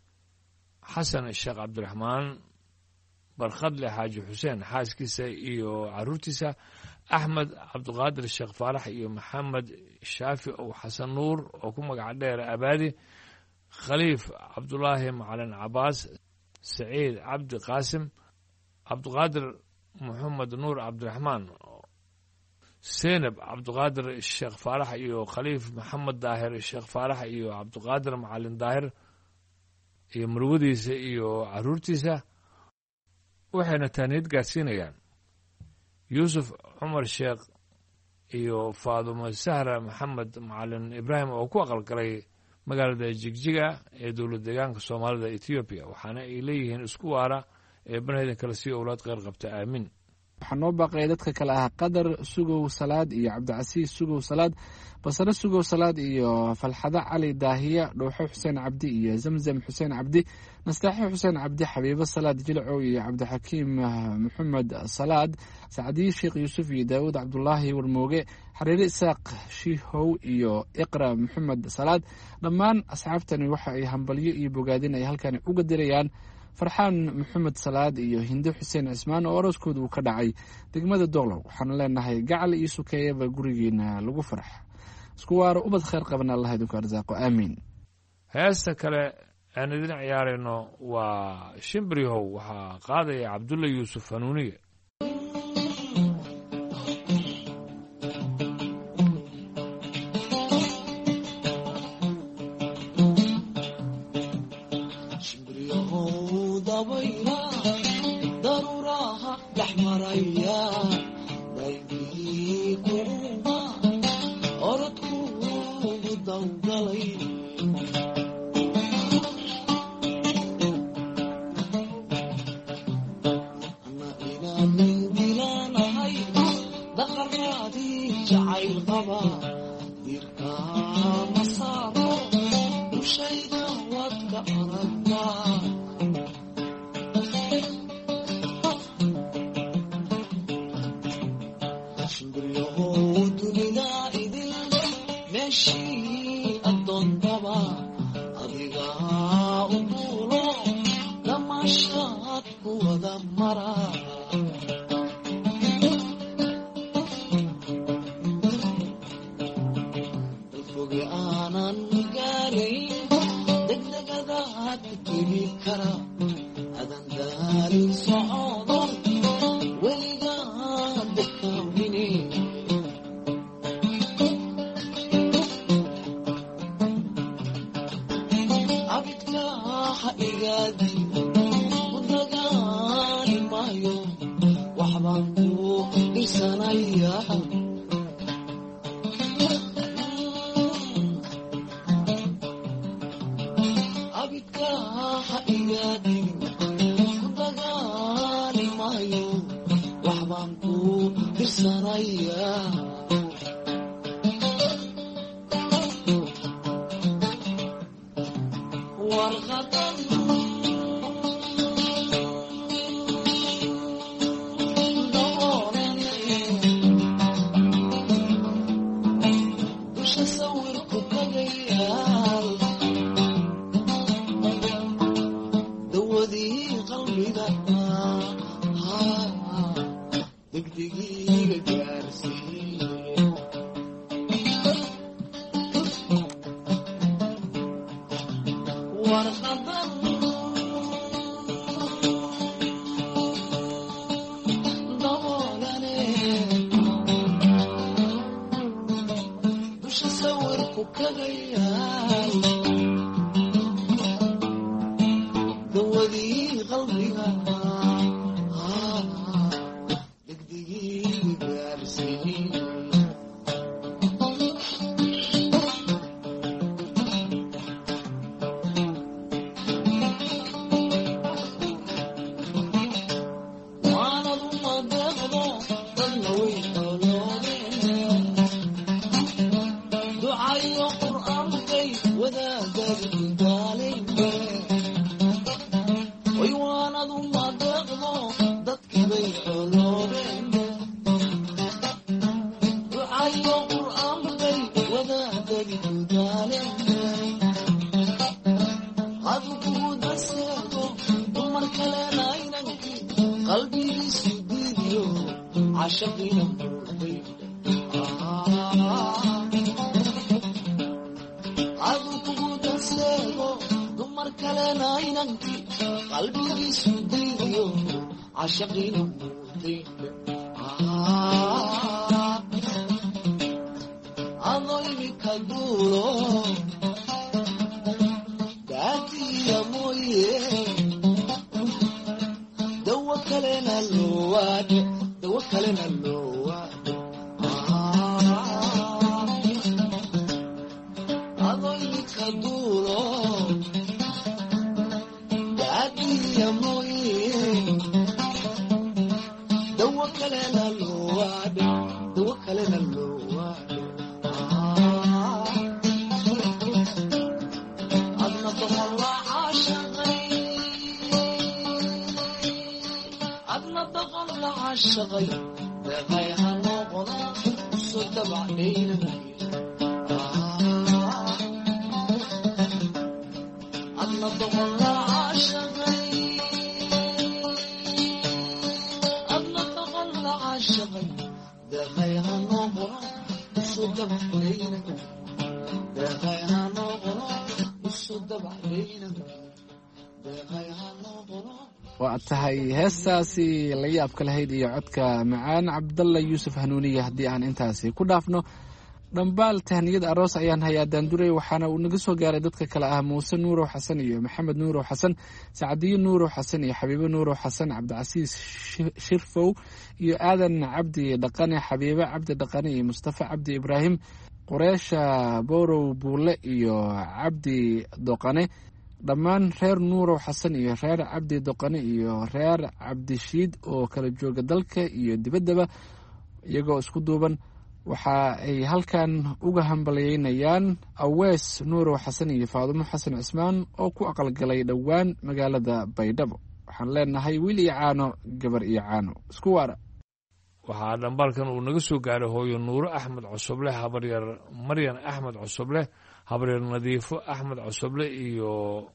xasan sheekh cabdiraxmaan barkhadle xaaji xuseen xaaskiisa iyo caruurtiisa axmed cabdiqaadir sheekh faarax iyo maxamed shaafi ow xasan nuur oo ku magaca dheer abaadi khaliif cabdulaahi macalin cabaas saciid cabdi qaasim cabdiqaadir maxamed nuur cabdiraxmaan seynab cabdiqaadir sheekh faarax iyo khaliif maxamed daahir sheekh faarax iyo cabdiqaadir macalin daahir iyo marwadiisa iyo caruurtiisa waxayna taaniyad gaadsiinayaan yuusuf cumar sheekh iyo faadumo sahra maxamed macalin ibraahim oo ku aqalgalay magaalada jigjiga ee dowlad deegaanka soomaalida etoobiya waxaana ay leeyihiin isku waara ee banaydan kale sii owlaad qeyr qabta aamin waxaa noo baaqaya dadka kale ah qadar sugow salaad iyo cabdicasiis sugow salaad basare sugow salaad iyo falxado cali daahiya dhowxo xuseen cabdi iyo zamzam xuseen cabdi nastaaxi xuseen cabdi xabiibo salaad jilcow iyo cabdixakiim maxamed salaad sacdiye sheekh yuusuf iyo daawud cabdulaahi warmooge xariire isaaq shiihow iyo iqra maxamed salaad dhammaan asxaabtani waxa ay hambalyo iyo bogaadin ay halkan uga dirayaan farxaan maxamed salaad iyo hindo xuseen cismaan oo arooskooda uu ka dhacay degmada doolow waxaanu leenahay gacal iyo sukeeyaba gurigeena lagu farx isku waaro ubad khayr qabana allah idinku arsaaqo aamiin heesta kale aan idin ciyaarayno waa shimbirihow waxaa qaadaya cabdulla yuusuf hanuuniye degdegiiga gaarsiin qalbigiisu diidiyo cashaqiina muuday adu kugu danseego dumar kalena inankii qalbigiisu diidiyo cashaqiina muuday adoo imika duulo daatiya mooye dawo kalena loowaade adoo imika duulo daatiya mooye dawo kalena loowaade عشقي بغيها نوقنا صدب علينا أنا ضغل عشقي بغيها نوقنا صدب علينا بغيها نوقنا صدب علينا بغيها نوقنا waa tahay heestaasi la yaabka lahayd iyo codka macaan cabdalla yuusuf hanuuniye haddii aan intaasi ku dhaafno dhambaal tahniyad aroos ayaan hayaa daanduray waxaana uu naga soo gaaray dadka kale ah muuse nuurow xasan iyo maxamed nuurow xasan sacdiyo nuurow xasan iyo xabiibo nuurow xasan cabdicasiis shirfow iyo aadan cabdi dhaqane xabiibo cabdi dhaqane iyo mustafa cabdi ibraahim qureesha borow buule iyo cabdi doqane dhammaan reer nuurow xasan iyo reer cabdi doqane iyo reer cabdishiid oo kala jooga dalka iyo dibaddaba iyagoo isku duuban waxa ay halkan uga hambalyeynayaan awees nuurow xasan iyo faadumo xasan cismaan oo ku aqalgalay dhowaan magaalada baydhabo waxaan leenahay wiil iyo caano gabar iyo caano isku waara waxaa dhambaalkan uu naga soo gaaray hooyo nuuro axmed cosoble habaryar maryan axmed cosoble habaryar nadiifo axmed cosoble iyo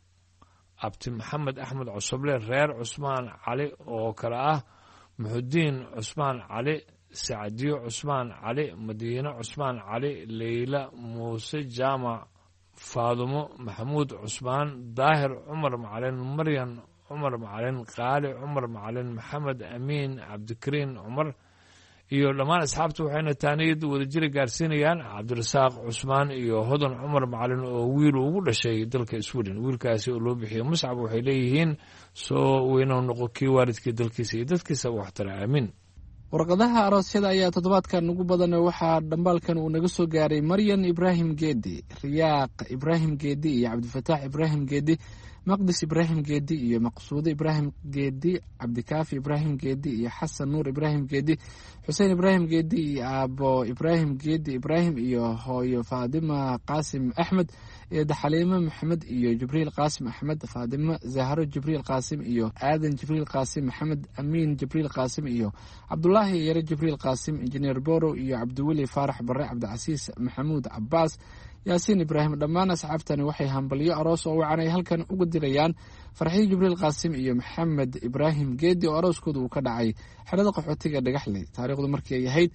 abti maxamed axmed cosoble reer cusmaan cali oo kale ah muxudiin cusmaan cali sacdiyo cusmaan cali madiine cusmaan cali leyla muuse jaamac faadumo maxamuud cusmaan daahir cumar macalin maryan cumar macalin qaali cumar macalin maxamed amiin cabdikariin cumar iyo dhammaan asxaabta waxayna taaniyad wadajira gaarsiinayaan cabdirasaaq cusmaan iyo hodan cumar macalin oo wiil ugu dhashay dalka sweden wiilkaasi oo loo bixiyey muscab waxay leeyihiin soo weynou noqo kii waalidkii dalkiisa iyo dadkiisa waxtara aamiin warqadaha aroosyada ayaa toddobaadkan ugu badan waxaa dhambaalkan uu naga soo gaaray maryan ibraahim geedi riyaaq ibraahim geedi iyo cabdifataax ibraahim geedi maqdis ibraahim geedi iyo maqsuudo ibraahim geedi cabdikaafi ibraahim geedi iyo xasan nuur ibraahim geedi xuseen ibraahim geedi iyo aabo ibraahim geedi ibraahim iyo hooyo faadima qaasim axmed iyo daxaliimo maxamed iyo jibriil qaasim axmed faadimo zahro jibriil qaasim iyo aadan jibriil qaasim maxamed amiin jibriil qaasim iyo cabdulaahi yare jibriil qaasim injineer borow iyo cabdiweli faarax bare cabdicasiis maxamuud cabaas yaasiin ibraahim dhammaan asxaabtani waxay hambalyo aroos oo wacan ay halkan uga dirayaan farxiyo jibriil qaasim iyo maxamed ibraahim geedi oo arooskooda uu ka dhacay xerada qaxootiga dhagaxley taariikhdu markii ay ahayd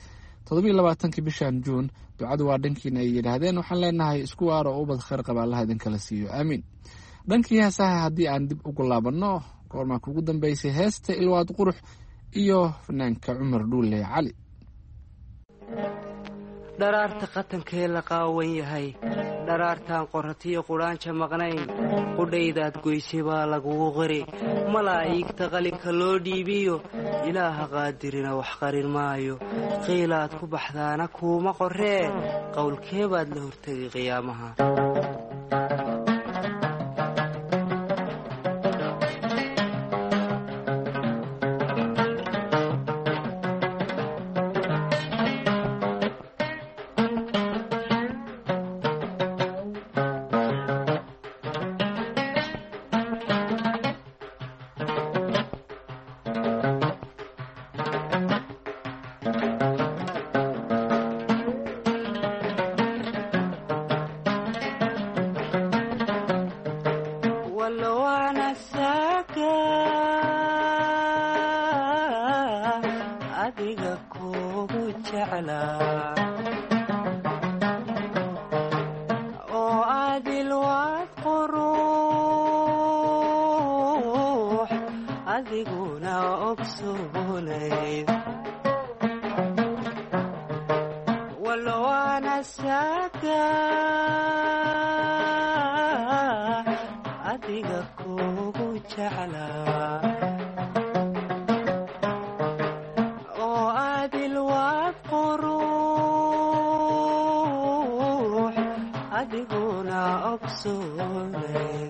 27 bishan juun ducadu waa dhankiina ay yidhaahdeen waxaan leenahay isku waaro oo ubad khayr qaba allaha idin kala siiyo aamiin dhankii heesaha haddii aan dib ugu laabanno goormaa kugu dambeysay heesta ilwaad qurux iyo fanaanka cumar dhuule cali dharaarta qatankee la qaawan yahay dharaartaan qoratiyo qudhaanja maqnayn qudhaydaad goysay baa lagugu qiri malaa'iigta qalinka loo dhiibiyo ilaaha qaadirina wax qarin maayo qiilaad ku baxdaana kuuma qorree qowlkee baad la hortegay qiyaamaha jeclaa oo adil waad quruux adiguna ogsoonayd walwaana saaga adiga kugu jeclaa oo adil waad quruux adiguna ogsoonayd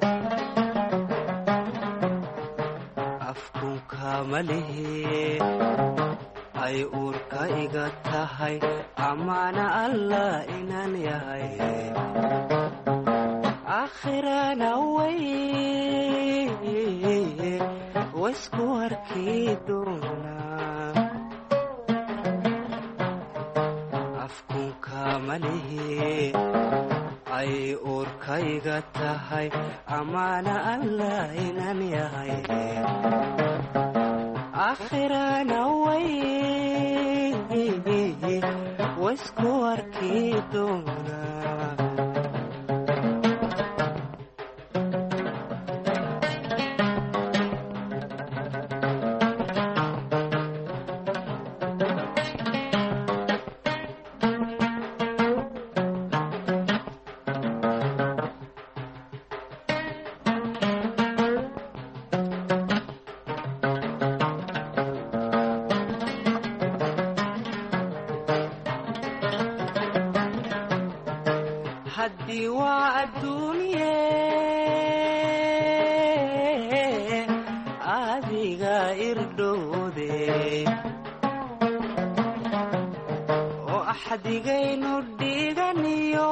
afkunka malihi ay uurka iga tahay amaana allah inaan yahay aakhirana way waisku arkii doonaa afkunka malihi ay uurka iga tahay amaana allah inaan yahay aakhirana way waisku arkii doonaa haddii waa adduunye adiga irdhowde oo axdigaynu dhiganiyo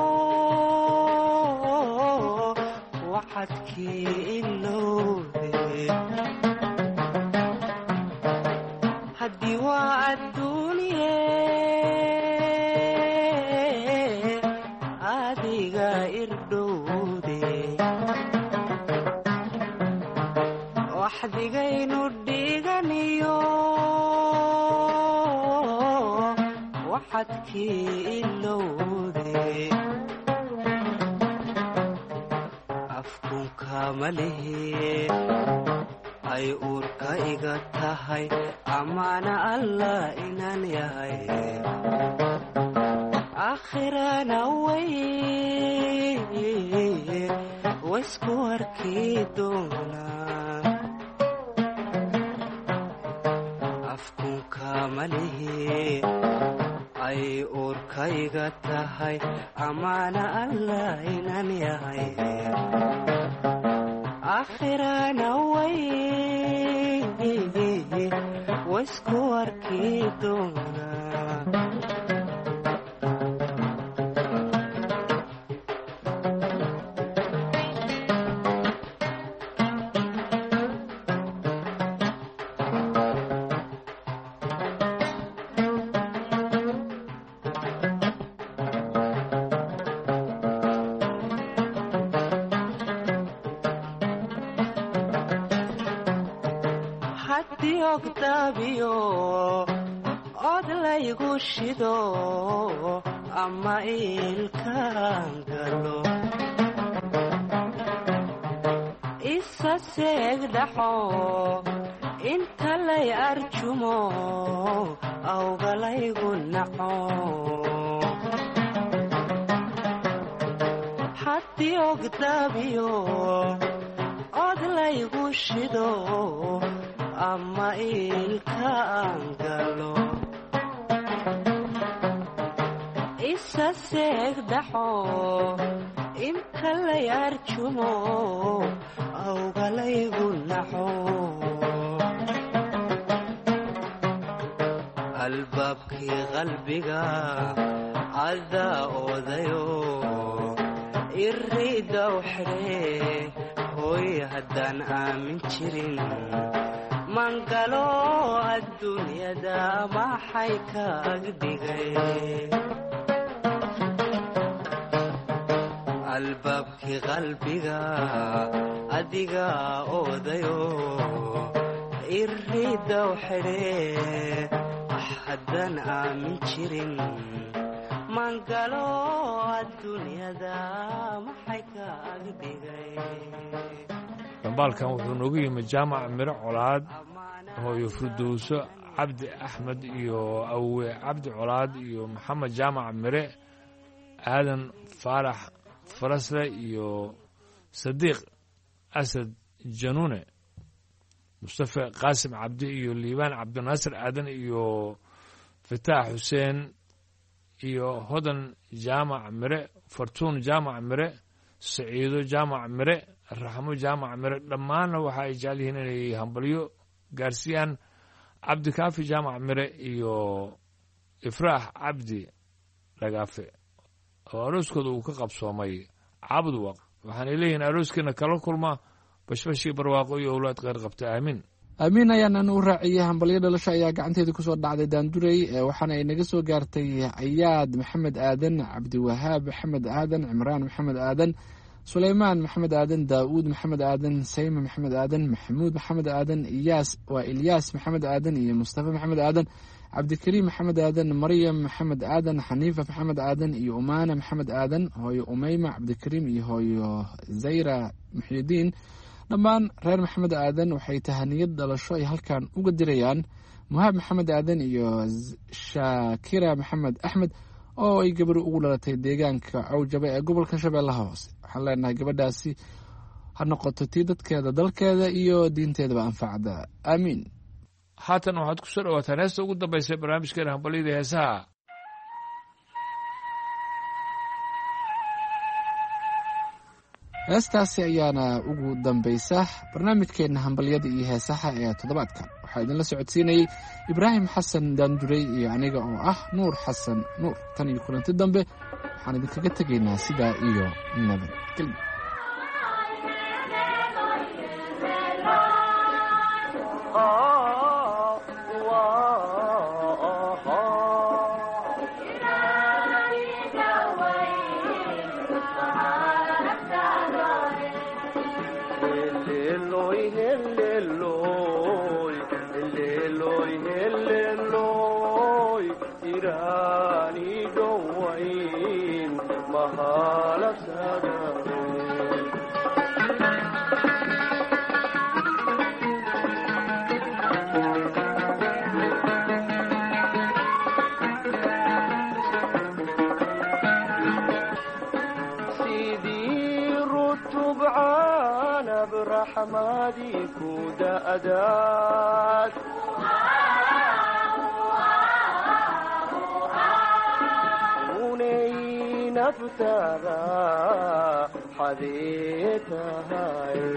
waxadkii ilowde haddii waa adduunye adiga irdhowde waxdigaynu dhiganiyo waxadkii ilowde afkunka malihi ay uurka iga tahay amaana allah inaan yahay aakhirana way waisku arkii doonaa afkunka malihi ay uurka iga tahay amaana allah inaan yahay aakhirana way waisku arkii doonaa haddii ogdaabiyo od laygu shido ama iilkaan galo isa seegdhaxo inta lay arjumo awgalaygu naco haddii ogdaabiyo od laygu shido ama iilkaan galo isa seegdhaxo inta lay arjumo awgalaygu naxo albaabkii qalbiga adaa oodayo iriidaw xidhe hooy haddaan aamin jirin mangalo adduunyada maxay kaag dhigay albaabkii qalbiga adiga oodayo iriidaw xidhe haddaan aamin jirin mangalo adduunyada maxay kaaga dhigay dambaalkan wuxuu noogu yimid jaamac miro colaad hooyo firdowso cabdi axmed iyo awe cabdi colaad iyo maxamed jaamac mire aadan faarax farasle iyo sadiiq asad januune mustafa qaasim cabdi iyo liibaan cabdinaasir aadan iyo fataax xuseen iyo hodan jaamac mire fartuun jaamac mire saciido jaamac mire raxmo jaamac mire dhammaanna waxa ay jecel yihiin inay hambalyo gaarsiiyaan cabdikaafi jaamac mire iyo ifraax cabdi dhagaafe oo arooskooda uu ka qabsoomay cabduwaq waxaanay leeyihiin arooskiina kala kulma bashbashii barwaaqo iyo owlaad kheyr qabta aamiin aamiin ayaanan u raaciyey hambalyo dhalasho ayaa gacanteeda kusoo dhacday daandurey waxaana ay naga soo gaartay ayaad maxamed aadan cabdiwahaab maxamed aadan cimraan maxamed aadan sulaymaan maxamed aadan daa'uud maxamed aadan sayma maxamed aadan maxamuud maxamed aadan waa ilyaas maxamed aadan iyo mustafa maxamed aadan cabdikariim maxamed aadan maryam maxamed aadan xaniifa maxamed aadan iyo umaana maxamed aadan hooyo umeyma cabdikariim iyo hooyo zayra muxyidiin dhammaan reer maxamed aadan waxay tahaniyad dhalasho ay halkan uga dirayaan muhaab maxamed aadan iyo shaakira maxamed axmed oo ay gabar ugu dhalatay deegaanka cawjaba ee gobolka shabeellaha hoose waxaan leenahay gabadhaasi ha noqoto tii dadkeeda dalkeeda iyo diinteedaba anfacda aamiin haatan waxaad ku soo dhawaataan heesta ugu dambaysay barnaamijkeena hambalyada heesaha heestaasi ayaana ugu dambaysa barnaamijkeenna hambalyada iyo heesaha ee toddobaadkan waxaa idinla socodsiinayey ibraahim xasan daandurey iyo aniga oo ah nuur xasan nuur tan iyo kulanti dambe waxaan idinkaga tegaynaa sidaa iyo nabadgelyo حمادي كودا أدات وني نفترى حديثها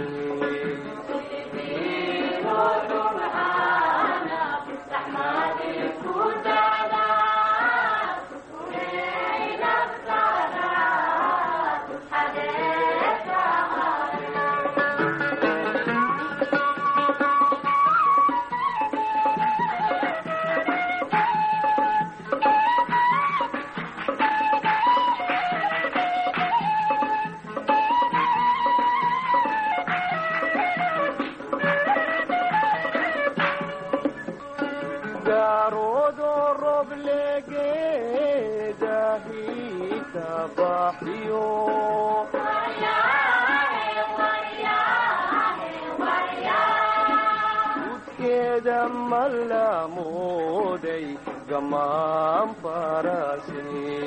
ملامودي قمام فراسي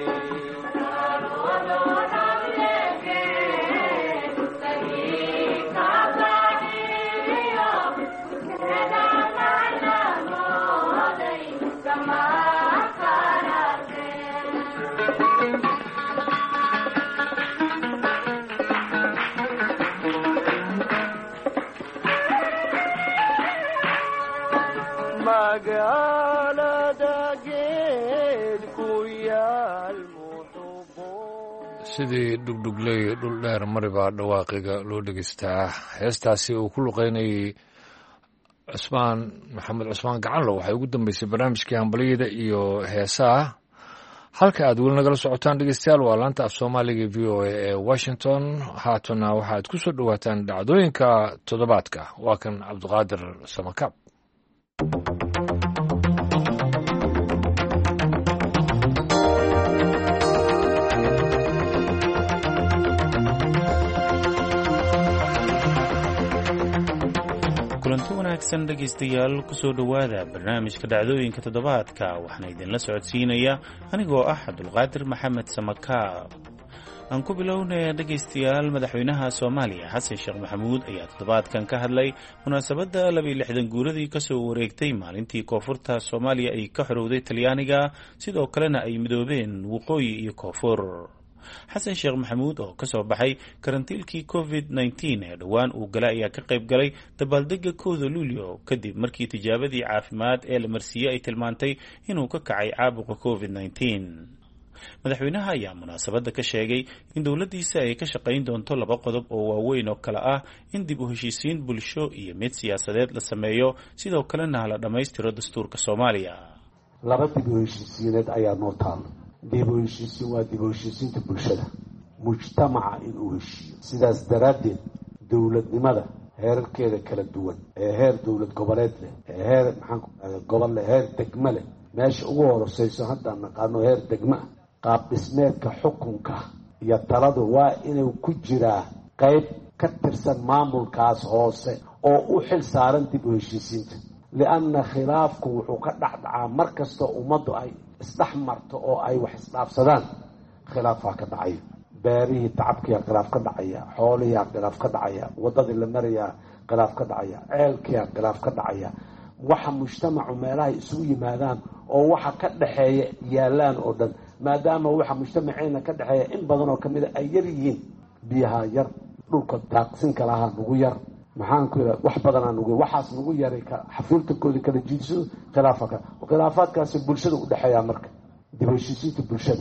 sidii dhugdhugley dhul dheer maribaa dhawaaqiga loo dhegaystaa heestaasi uu ku luqaynayay cusmaan maxamed cusmaan gacanlo waxay ugu dambeysay barnaamijkii hambalyada iyo heesaha halka aad weli nagala socotaan dhegeystayaal waa laanta af soomaaliga v o a ee washington haatana waxaad ku soo dhowaataan dhacdooyinka toddobaadka waa kan cabdiqaadir samakaab kulanti wanaagsan dhegaystayaal kusoo dhowaada barnaamijka dhacdooyinka toddobaadka waxaana idinla socodsiinaya anigoo ah cabdulqaadir maxamed samakaab aan ku bilownaya dhegaystayaal madaxweynaha soomaaliya xasan sheekh maxamuud ayaa toddobaadkan ka hadlay munaasabadda 62 guuradii kasoo wareegtay maalintii koonfurta soomaaliya ay ka xorowday talyaaniga sidoo kalena ay midoobeen waqooyi iyo koonfur xasan sheekh maxamuud oo kasoo baxay karantiilkii covid-19 ee dhowaan uu galay ayaa ka qayb galay dabaaldega 1 luulyo kadib markii tijaabadii caafimaad ee la marsiiyey ay tilmaantay inuu ka kacay caabuqa covid-19 madaxweynaha ayaa munaasabadda ka sheegay in dowladdiisa ay ka shaqayn doonto 2 qodob oo waaweyn oo kale ah in dib u heshiisiin bulsho iyo mid siyaasadeed la sameeyo sidoo kalena la dhammaystiro dastuurka soomaaliya 2 dib u heshiisiineed ayaa noo taalo dib u heshiisiin waa dib u heshiisiinta bulshada mujtamaca inuu heshiiyo sidaas daraaddeed dowladnimada heerarkeeda kala duwan ee heer dowlad goboleed leh ee heer gobol leh heer degmo leh meesha ugu horeysayso haddaan naqaano heer degmo qaab dhismeedka xukunka iyo taladu waa inuu ku jiraa qayb ka tirsan maamulkaas hoose oo u xil saaran dib u heshiisiinta lianna khilaafku wuxuu ka dhacdhacaa mar kastoo ummaddu ay isdhex marto oo ay wax isdhaafsadaan khilaafaa ka dhacaya beerihii tacabkiyaa khilaaf ka dhacaya xoolihiyaa khilaaf ka dhacaya waddadii la marayaa khilaaf ka dhacaya ceelkiyaa khilaaf ka dhacaya waxa mujtamacu meelahay isugu yimaadaan oo waxa ka dhaxeeya yaalaan oo dhan maadaama waxa mujtamaceena ka dhaxeeya in badan oo kamid ay yar yihiin biyaha yar dhulka daaqsinka lahaa nagu yar maxaan ku yidhaha wax badanaa nagu waxaas nagu yaray xafiiltankoodii kala jiidso khilaafaadkaasi bulshada u dhexeeyaa marka dib u heshiisiinta bulshada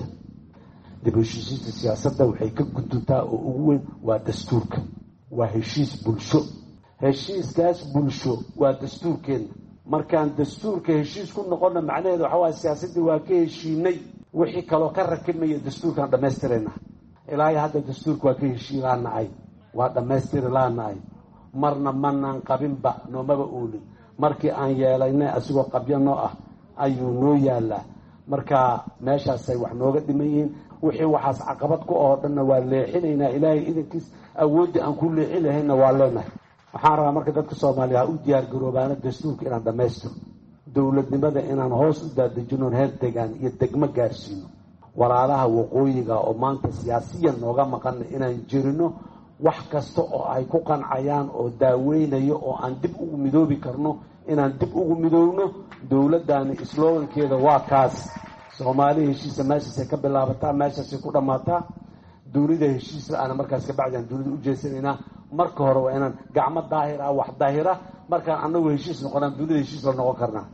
dib u heshiisiinta siyaasadda waxay ka guduntaa oo ugu weyn waa dastuurka waa heshiis bulsho heshiiskaas bulsho waa dastuurkeena markaan dastuurka heshiis ku noqonna macnaheedu waxa waaye siyaasaddii waa ka heshiinay wixii kaloo ka rakibmaya dastuurkaan dhammaystirayna ilaahay hadda dastuurka waa ka heshiin laanahay waa dhammaystiri laanahay marna manaan qabinba noomaba oolin markii aan yeelaynay asigoo qabyo noo ah ayuu noo yaalaa marka meeshaasay wax nooga dhiman yihiin wixii waxaas caqabad ku oo dhanna waa leexinaynaa ilaahay idankiis awooddii aan ku leexin lahayna waa leenahay waxaan rabaa marka dadka soomaaliya ha u diyaargaroobaana dastuurka inaan dhammaystiro dowladnimada inaan hoos u daadejino heer degaan iyo degmo gaarsiino walaalaha waqooyiga oo maanta siyaasiyan nooga maqana inaan jirino wax kasta oo ay ku qancayaan oo daaweynayo oo aan dib ugu midoobi karno inaan dib ugu midoobno dowladdaani slogankeeda waa kaas soomaali heshiisa meeshaasay ka bilaabataa meeshaasay ku dhammaataa dowladda heshiis la-aana markaas kabacdi aan dowladda u jeesanaynaa marka hore waa inaan gacmo daahir ah wax daahira markaan annagu heshiis noqonaan dowladda heshiis la noqon karnaa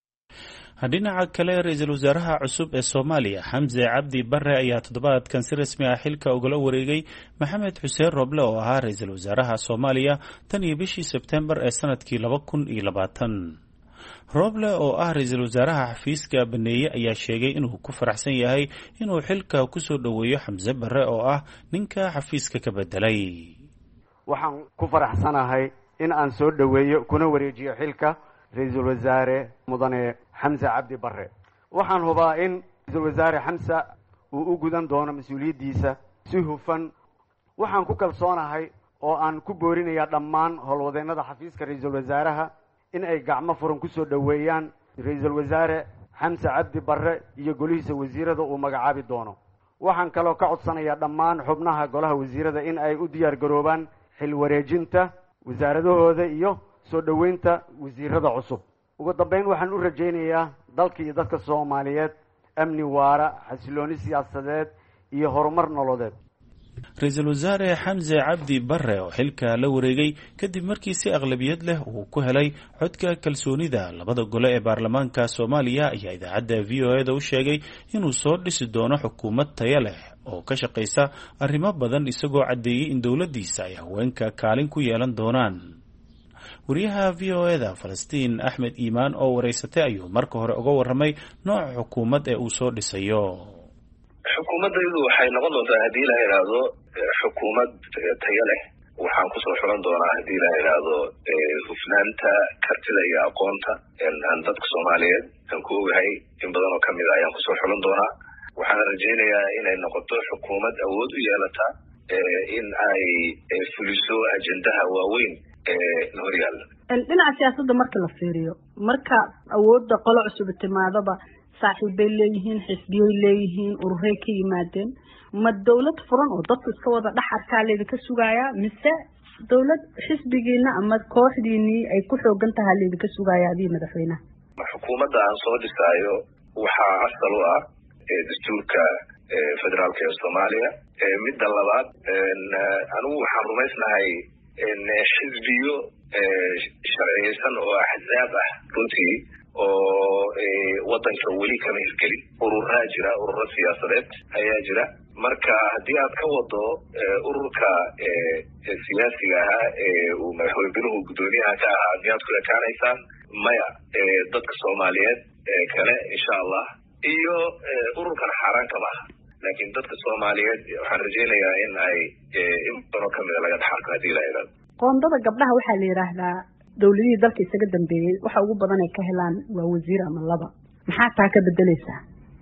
dhinaca kale ra-iisul wasaaraha cusub ee soomaaliya xamse cabdi bare ayaa toddobaadkan si rasmi ah xilka ugala wareegay maxamed xuseen roble oo ahaa ra-iisul wasaaraha soomaaliya tan iyo bishii sebtembar ee sanadkii 2020 roble oo ah ra-iisul wasaaraha xafiiska baneeye ayaa sheegay inuu ku faraxsan yahay inuu xilka kusoo dhoweeyo xamse bare oo ah ninka xafiiska ka bedelay waxaan ku faraxsanahay in aan soo dhoweeyo kuna wareejiyo xilka ra-iisul wasaare mudane xamse cabdi bare waxaan hubaa in ra-iisul wasaare xamse uu u gudan doono mas-uuliyaddiisa si hufan waxaan ku kalsoonahay oo aan ku boorinayaa dhammaan howlwadeennada xafiiska ra-iisul wasaaraha in ay gacmo furan kusoo dhoweeyaan ra-iisul wasaare xamse cabdi bare iyo golihiisa wasiirada uu magacaabi doono waxaan kaloo ka codsanayaa dhammaan xubnaha golaha wasiirada in ay u diyaar garoobaan xil wareejinta wasaaradahooda iyo soo dhoweynta wasiirada cusub ugu dambeyn waxaan u rajaynayaa dalka iyo dadka soomaaliyeed amni waara xasilooni siyaasadeed iyo horumar nololeed ra-iisul wasaare xamse cabdi bare oo xilka la wareegay kadib markii si aqlabiyad leh uu ku helay codka kalsoonida labada gole ee baarlamaanka soomaaliya ayaa idaacadda v o e da u sheegay inuu soo dhisi doono xukuumad tayo leh oo ka shaqaysa arrimo badan isagoo caddeeyey in dowladdiisa ay haweenka kaalin ku yeelan doonaan wariyaha v o e da falastiin axmed iimaan oo wareysatay ayuu marka hore uga warramay nooca xukuumad ee uu soo dhisayo xukuumaddaydu waxay noqon doontaa haddii la yidhaahdo xukuumad tayo leh waxaan kusoo xulan doonaa haddii la yidhaahdo hufnaanta kartida iyo aqoonta aan dadka soomaaliyeed aan ku ogahay in badan oo kamid a ayaan kusoo xulan doonaa waxaan rajaynayaa inay noqoto xukuumad awood u yeelata in ay fuliso ajendaha waaweyn horyaalla. dhinaca siyaasadda marka la fiiriyo marka awoodda qolo cusub timaadaba saaxiibbay leeyihiin xisbiyay leeyihiin ururay ka yimaadeen ma dawlad furan oo dadku iska wada dhex arkaa leedinka sugayaa mise dawlad xisbigiina ama kooxdiinii ay ku xoogan tahay leedinka sugayaa adii madaxweynaha? xukuumadda aan soo dhisaayo waxaa asal u ah dastuurka federaalka ee Soomaaliya. midda labaad anigu waxaan rumaysnahay xisbiyo sharciyeysan oo axzaab ah runtii oo wadanka weli kama hirgelin. ururaa jira, ururo siyaasadeed ayaa jira. marka haddii aad ka wado ururka siyaasiga ahaa uu madaxweynuhu guddoomiyaha ka ahaa miyaad ku ekaanaysaan? maya. dadka Soomaaliyeed kale insha allah iyo ururkan xaaraan kama aha, laakiin dadka Soomaaliyeed waxaan rajaynayaa in ay in badan kamida laga dhaxalko haddii la yidhahdo. qoondada gabdhaha waxaa la yidhaahdaa dawladihii dalka isaga dambeeyey waxa ugu badan ay ka helaan waa wasiir ama laba. maxaa taa ka bedelaysaa?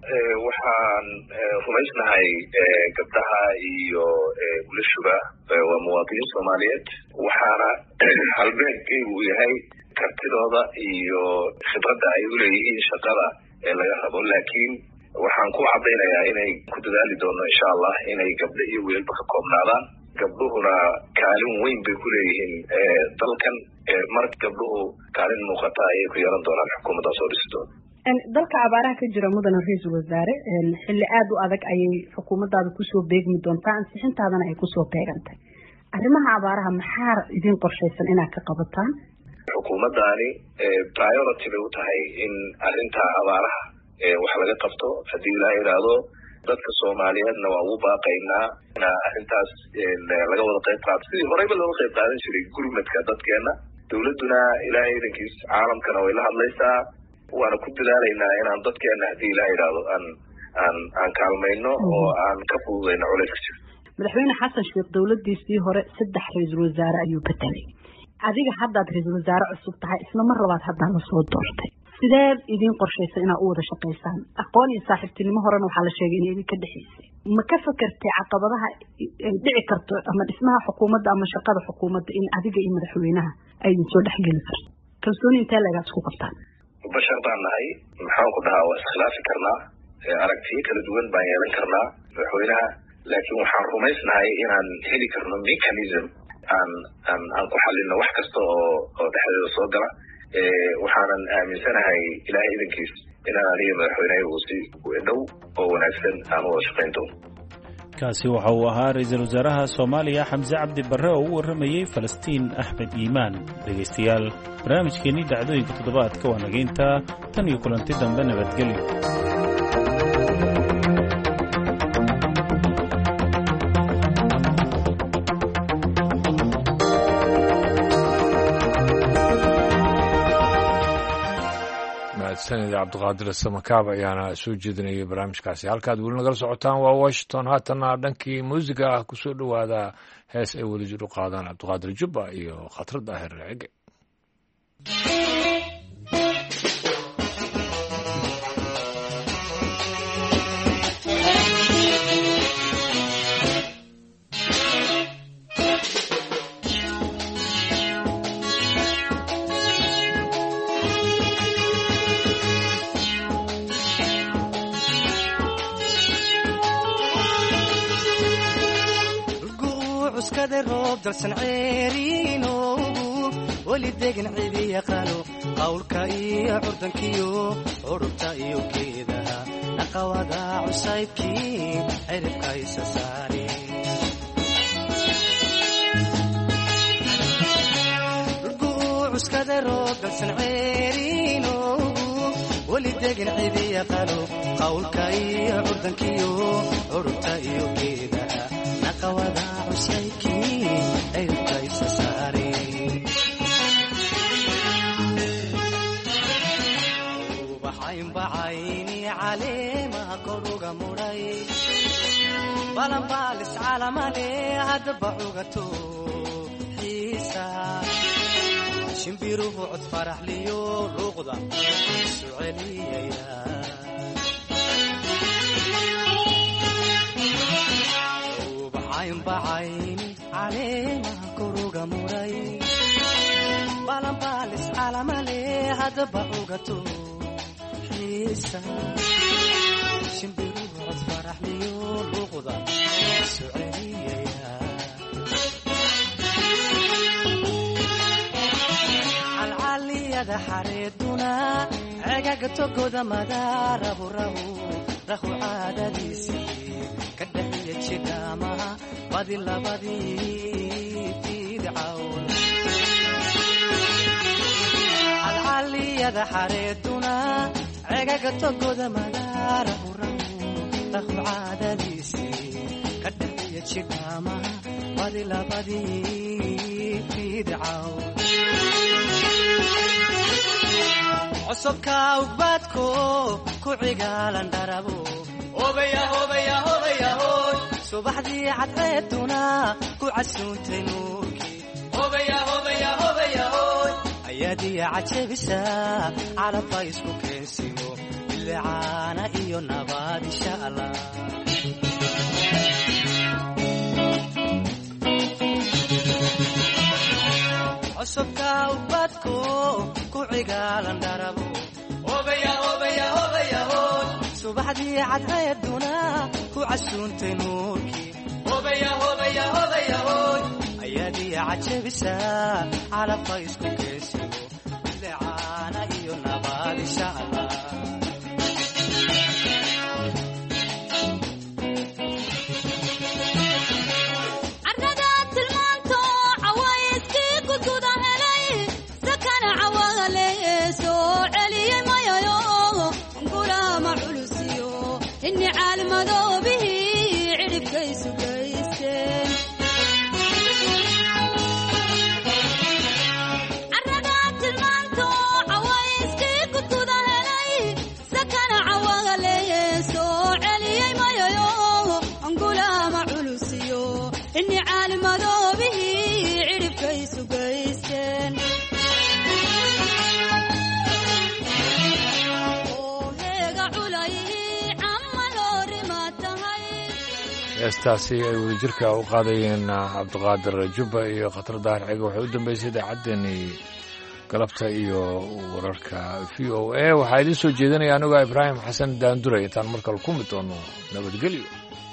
waxaan rumaysnahay gabdhaha iyo wiilashuba waa muwaadiniin Soomaaliyeed, waxaana halbeegkaygu uu yahay kartidooda iyo khibradda ay u leeyihiin shaqada laga rabo. laakiin waxaan ku cadaynayaa inay ku dadaali doono insha allah inay gabdho iyo wiilba ka koobnaadaan. gabdhuhuna kaalin weyn bay ku leeyihiin dalkan. marka gabdhuhu kaalin muuqata ayay ku yeelan doonaan xukuumadda soo dhisi doona. dalka abaaraha ka jira mudane ra-iisul wasaare xilli aad u adag ayay xukuumaddaada kusoo beegmi doontaa, ansixintaadana ay kusoo beegantay. arrimaha abaaraha maxaa idin qorshaysan inaad ka qabataan? xukuumaddaani priority bay u tahay in arrinta abaaraha wax laga qabto. haddii la yidhaahdo dadka Soomaaliyeedna waa ugu baaqaynaa in arrintaas laga wada qayb qaato sidii horeyba looga qayb qaadan jiray gurmadka dadkeena. dawladduna ilaahay idankiis caalamkana way la hadlaysaa, waana ku dadaalaynaa inaan dadkeena haddii la yidhaahdo aan kaalmayno oo aan ka fududayno culayska jira. madaxweyne xasan sheekh dawladdiisii hore 3 ra-iisul wasaare ayuu bedelay. adiga haddaad ra-iisul wasaare cusub tahay isla mar labaad haddaa la soo doortay, sideed idin qorshaysan inaad u wada shaqaysaan? aqoon iyo saaxiibtinimo horena waxaa la sheegay inay idinka dhexaysay. ma ka fakertay caqabadaha ay dhici karto ama dhismaha xukuumadda ama shaqada xukuumadda in adiga iyo madaxweynaha ay idin soo dhexgeli karto? kalsooni intee leegaad isku qabtaan? bashar baan nahay, maxaan ku dhahaa waa iskhilaafi karnaa, aragtiyo kala duwan baan yeelan karnaa madaxweynaha, laakiin waxaan rumaysnahay inaan heli karno mechanism aan ku xalino wax kasta oo dhexdeeda soo gala. waxaanan aaminsanahay ilaahay idankiis inaan aniga madaxweynaha uu si dhow oo wanaagsan aan wada shaqayn doono. kaasi waxa uu ahaa ra-iisul wasaaraha Soomaaliya Xamse Cabdi Barre oo u waramayay Falastiin Axmed Iimaan. dhegaystayaal, barnaamijkeennii dhacdooyinka toddobaadka waa nageyntaa. tan iyo kulanti dambe, nabadgelyo. sanad cabdiqaadir samakaab ayaana soo jeedinayay barnaamijkaasi. halkaad weli nagala socotaan waa Washington. haatana dhankii muusiga ah kusoo dhawaada hees ay wada jir u qaadaan cabdiqaadir jubba iyo khatrad daahir cege. dalsan ceeriinoogu weli degan cidi yaqaano qawlka iyo curdankiyo ururta iyo geedaha naqawada cusaybkii ciribka isa saare cuskada roob dalsan ceeriinoogu weli degan cidi yaqaano qawlka iyo curdankiyo ururta iyo geedaha naqawada cusaybkii bacayni caleemaha koruga muray balanbaalis calamale haddaba cugato xiisa shimbiruhu cod faraxliyo luuqda isu celiyaya bacayni caleemaha koruga muray hadba ugato xiisa shimbiru cod faraxliyo luuqda soceliyaya calcaliyada xareeduna cegaga togoda madaarabu rahu caadadiisii ka dhaxiya jidhaamaha badi labadii fidcawn calcaliyada xareeduna cegaga togoda madaarabu rahu caadadiisii ka dhaxiya jidhaamaha badi labadii fidcawn cusubka ugbaadko ku cigaalan dharabo subaxdii cadceeduna ku casuuntay nuurkii ayaadiya cajabisa calabba isku keensimo bilicaana iyo nabaad insha allah cusubka ubadko ku cigaalan dharabo subaxdii cadceeduna ku casuuntay nuurkii ayaadiya cajabisa calabba isku keensimo bilicaana iyo nabaad insha allah heestaasi ay wadajirka u qaadayeen cabdiqaadir jubba iyo khatar daahir cege waxay u dambeysay idaacaddeenii galabta iyo wararka v o a waxaa idiin soo jeedinaya anigoo ibraahim xasan daandure intaan markale ku mid doono nabadgelyo